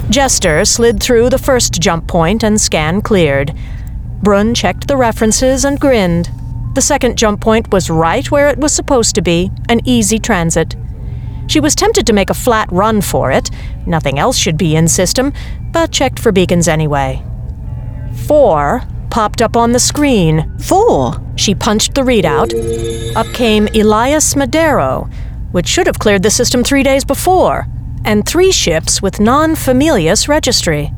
Jester slid through the first jump point and scan cleared. Brun checked the references and grinned. The second jump point was right where it was supposed to be, an easy transit. She was tempted to make a flat run for it. Nothing else should be in system, but checked for beacons anyway. 4 popped up on the screen. 4? She punched the readout. Up came Elias Madero, which should have cleared the system 3 days before, and 3 ships with non-familius registry.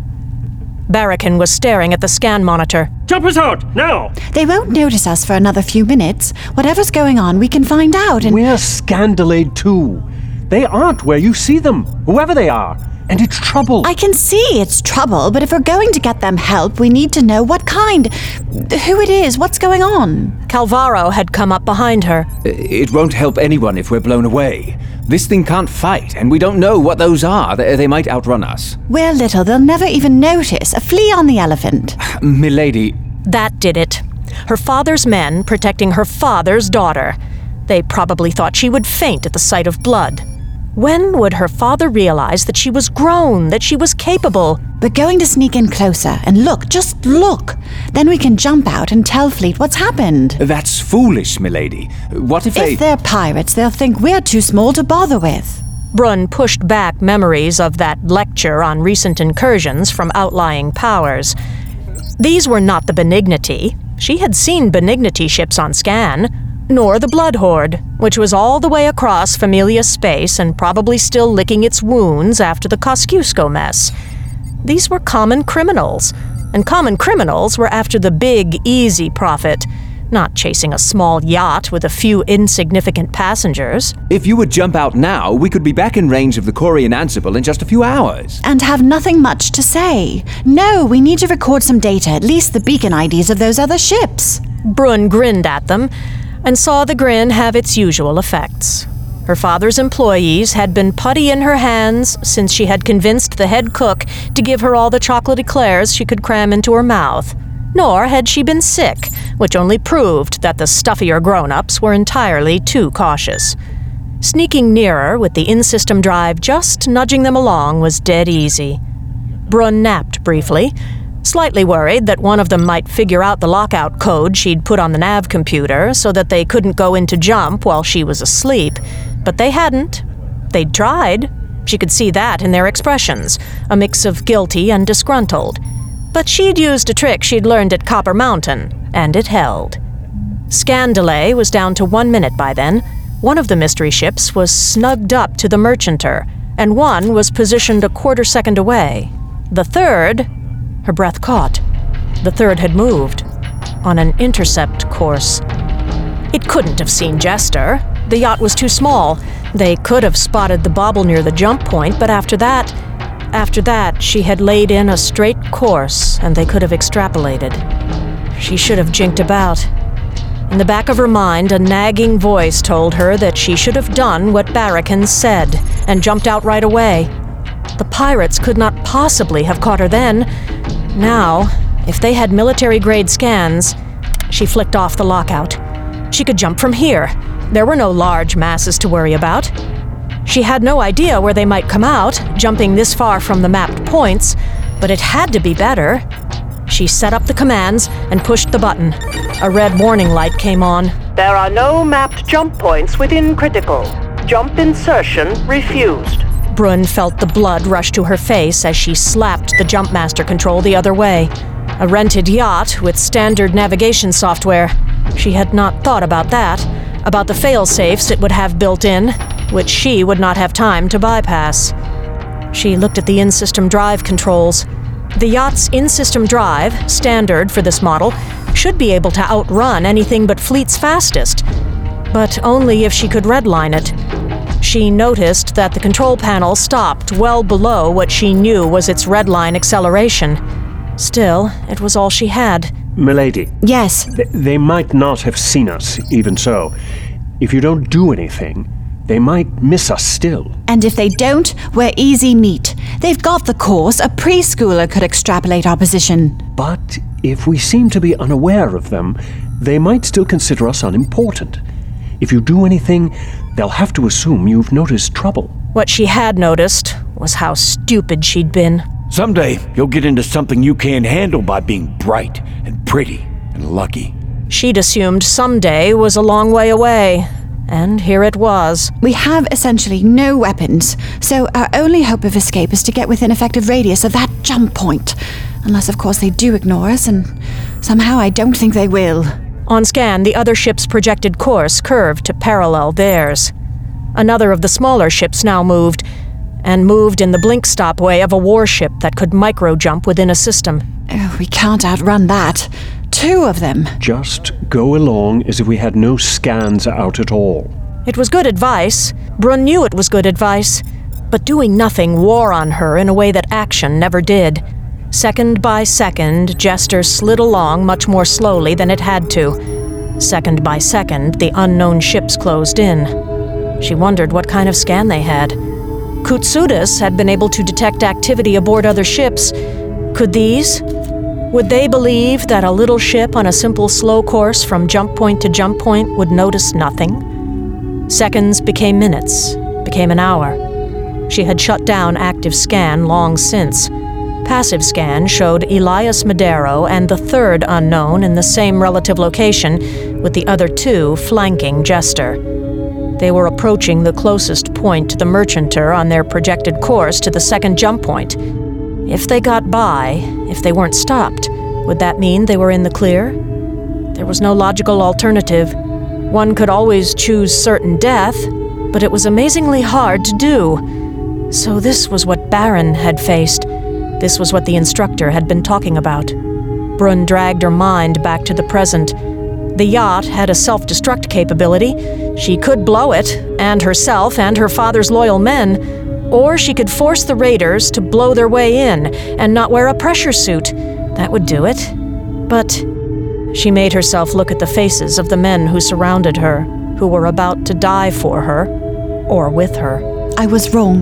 Barracan was staring at the scan monitor. Jump us out, now! They won't notice us for another few minutes. Whatever's going on, we can find out and— We're scan delayed too. They aren't where you see them, whoever they are. And it's trouble. I can see it's trouble, but if we're going to get them help, we need to know what kind, who it is, what's going on. Calvaro had come up behind her. It won't help anyone if we're blown away. This thing can't fight, and we don't know what those are. They might outrun us. We're little, they'll never even notice. A flea on the elephant. Milady. That did it. Her father's men protecting her father's daughter. They probably thought she would faint at the sight of blood. When would her father realize that she was grown, that she was capable? We're going to sneak in closer and look, just look. Then we can jump out and tell Fleet what's happened. That's foolish, milady. What if they— If they're pirates, they'll think we're too small to bother with. Brun pushed back memories of that lecture on recent incursions from outlying powers. These were not the Benignity. She had seen Benignity ships on scan. Nor the Blood Horde, which was all the way across familiar space and probably still licking its wounds after the Kosciuszko mess. These were common criminals, and common criminals were after the big, easy profit, not chasing a small yacht with a few insignificant passengers. If you would jump out now, we could be back in range of the Corian Ansible in just a few hours. And have nothing much to say. No, we need to record some data, at least the beacon IDs of those other ships. Brun grinned at them, and saw the grin have its usual effects. Her father's employees had been putty in her hands since she had convinced the head cook to give her all the chocolate eclairs she could cram into her mouth. Nor had she been sick, which only proved that the stuffier grown-ups were entirely too cautious. Sneaking nearer with the in-system drive just nudging them along was dead easy. Brun napped briefly, slightly worried that one of them might figure out the lockout code she'd put on the nav computer so that they couldn't go into jump while she was asleep. But they hadn't. They'd tried. She could see that in their expressions, a mix of guilty and disgruntled. But she'd used a trick she'd learned at Copper Mountain, and it held. Scan delay was down to 1 minute by then. One of the mystery ships was snugged up to the Merchanter, and one was positioned a quarter second away. The third— Her breath caught. The third had moved, on an intercept course. It couldn't have seen Jester. The yacht was too small. They could have spotted the bobble near the jump point, but after that, she had laid in a straight course, and they could have extrapolated. She should have jinked about. In the back of her mind, a nagging voice told her that she should have done what Barracan said, and jumped out right away. The pirates could not possibly have caught her then. Now, if they had military-grade scans— She flicked off the lockout. She could jump from here. There were no large masses to worry about. She had no idea where they might come out, jumping this far from the mapped points, but it had to be better. She set up the commands and pushed the button. A red warning light came on. There are no mapped jump points within critical. Jump insertion refused. Brun felt the blood rush to her face as she slapped the jump master control the other way. A rented yacht with standard navigation software. She had not thought about that, about the fail-safes it would have built in, which she would not have time to bypass. She looked at the in-system drive controls. The yacht's in-system drive, standard for this model, should be able to outrun anything but Fleet's fastest, but only if she could redline it. She noticed that the control panel stopped well below what she knew was its redline acceleration. Still, it was all she had. Milady. Yes? They might not have seen us, even so. If you don't do anything, they might miss us still. And if they don't, we're easy meat. They've got the course. A preschooler could extrapolate our position. But if we seem to be unaware of them, they might still consider us unimportant. If you do anything, they'll have to assume you've noticed trouble. What she had noticed was how stupid she'd been. Someday, you'll get into something you can't handle by being bright and pretty and lucky. She'd assumed someday was a long way away, and here it was. We have essentially no weapons, so our only hope of escape is to get within effective radius of that jump point. Unless, of course, they do ignore us, and somehow I don't think they will. On scan, the other ship's projected course curved to parallel theirs. Another of the smaller ships now moved in the blink-stop way of a warship that could micro-jump within a system. Oh, we can't outrun that. 2 of them. Just go along as if we had no scans out at all. It was good advice. Brun knew it was good advice. But doing nothing wore on her in a way that action never did. Second by second, Jester slid along much more slowly than it had to. Second by second, the unknown ships closed in. She wondered what kind of scan they had. Kutsudas had been able to detect activity aboard other ships. Could these? Would they believe that a little ship on a simple slow course from jump point to jump point would notice nothing? Seconds became minutes, became an hour. She had shut down active scan long since. Passive scan showed Elias Madero and the third unknown in the same relative location, with the other 2 flanking Jester. They were approaching the closest point to the Merchanter on their projected course to the second jump point. If they got by, if they weren't stopped, would that mean they were in the clear? There was no logical alternative. One could always choose certain death, but it was amazingly hard to do. So this was what Baron had faced. This was what the instructor had been talking about. Brun dragged her mind back to the present. The yacht had a self-destruct capability. She could blow it, and herself and her father's loyal men, or she could force the raiders to blow their way in and not wear a pressure suit. That would do it. But she made herself look at the faces of the men who surrounded her, who were about to die for her, or with her. I was wrong.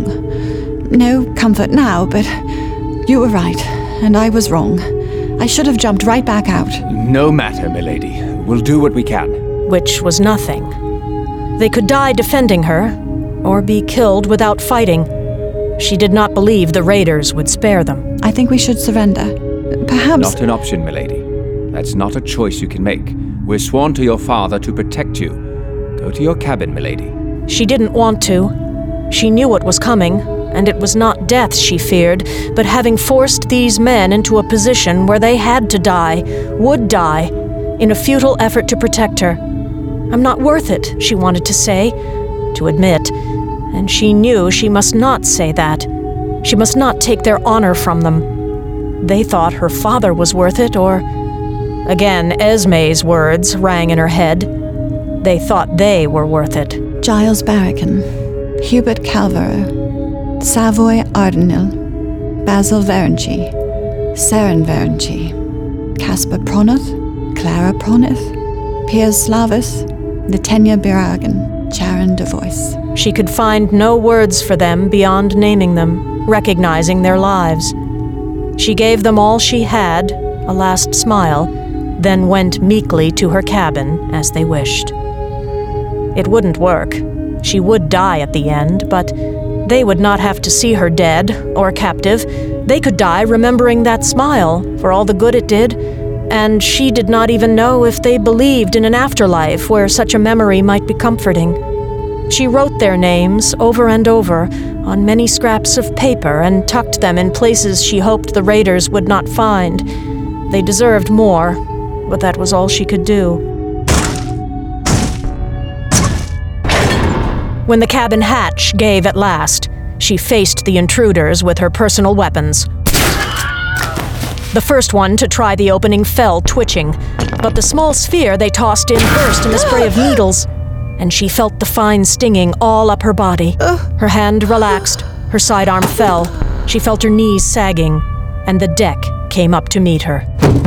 No comfort now, but you were right, and I was wrong. I should have jumped right back out. No matter, milady. We'll do what we can. Which was nothing. They could die defending her, or be killed without fighting. She did not believe the raiders would spare them. I think we should surrender. Perhaps... Not an option, milady. That's not a choice you can make. We're sworn to your father to protect you. Go to your cabin, milady. She didn't want to. She knew what was coming, and it was not death she feared, but having forced these men into a position where they had to die, would die, in a futile effort to protect her. I'm not worth it, she wanted to say, to admit, and she knew she must not say that. She must not take their honor from them. They thought her father was worth it, or... Again, Esme's words rang in her head. They thought they were worth it. Giles Barracan, Hubert Calvaro, Savoy Ardenil, Basil Verenchi, Saren Verenchi, Caspar Pronoth, Clara Pronoth, Piers Slavis, Litenia Biragan, Charon Devoice. She could find no words for them beyond naming them, recognizing their lives. She gave them all she had, a last smile, then went meekly to her cabin as they wished. It wouldn't work. She would die at the end, but they would not have to see her dead or captive. They could die remembering that smile for all the good it did, and she did not even know if they believed in an afterlife where such a memory might be comforting. She wrote their names over and over on many scraps of paper and tucked them in places she hoped the raiders would not find. They deserved more, but that was all she could do. When the cabin hatch gave at last, she faced the intruders with her personal weapons. The first one to try the opening fell twitching, but the small sphere they tossed in burst in a spray of needles, and she felt the fine stinging all up her body. Her hand relaxed, her sidearm fell, she felt her knees sagging, and the deck came up to meet her.